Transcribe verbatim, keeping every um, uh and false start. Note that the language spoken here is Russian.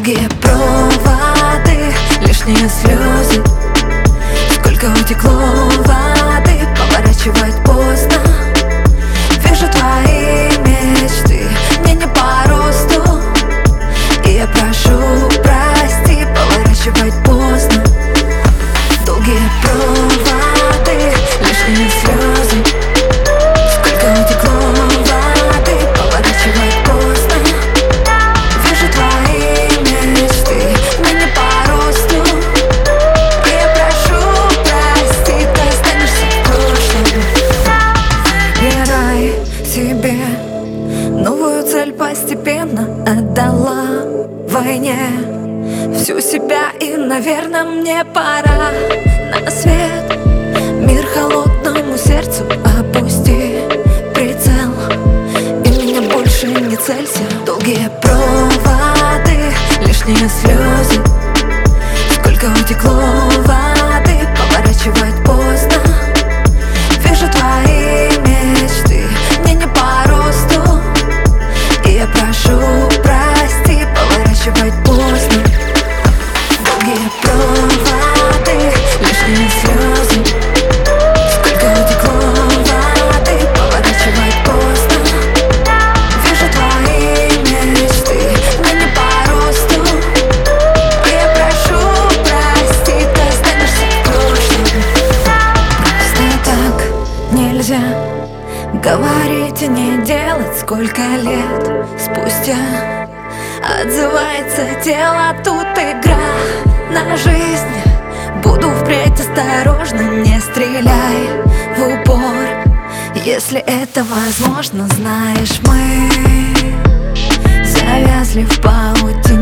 Долгие проводы, лишние слезы. Сколько утекло воды, поворачивать поздно. Вижу твои мечты, мне не по росту, и я прошу прости, поворачивать поздно. Долгие проводы, лишние слезы. Сколько утекло воды, поворачивать поздно. Вижу твои мечты, мне не по росту, и я прошу прости, ты останешься в прошлом. Выбирай себе новую цель, постепенно отдала войне всю себя, и, наверное, мне пора на свет. Мир холодному сердцу опусти прицел, и меня больше не целься. Долгие проводы, лишние слезы. Сколько утекло воды, поворачивать поздно. Вижу твои мечты, мне не по росту, и я прошу прости, поворачивать поздно. Долгие проводы, лишние слезы. Сколько утекло воды, поворачивать поздно. Вижу твои мечты, мне не по росту, и я прошу прости, ты останешься в прошлом. Просто так нельзя говорить и не делать. Сколько лет спустя отзывается тело, тут игра на жизнь. Буду впредь осторожна, не стреляй в упор, если это возможно. Знаешь, мы завязли в паутине.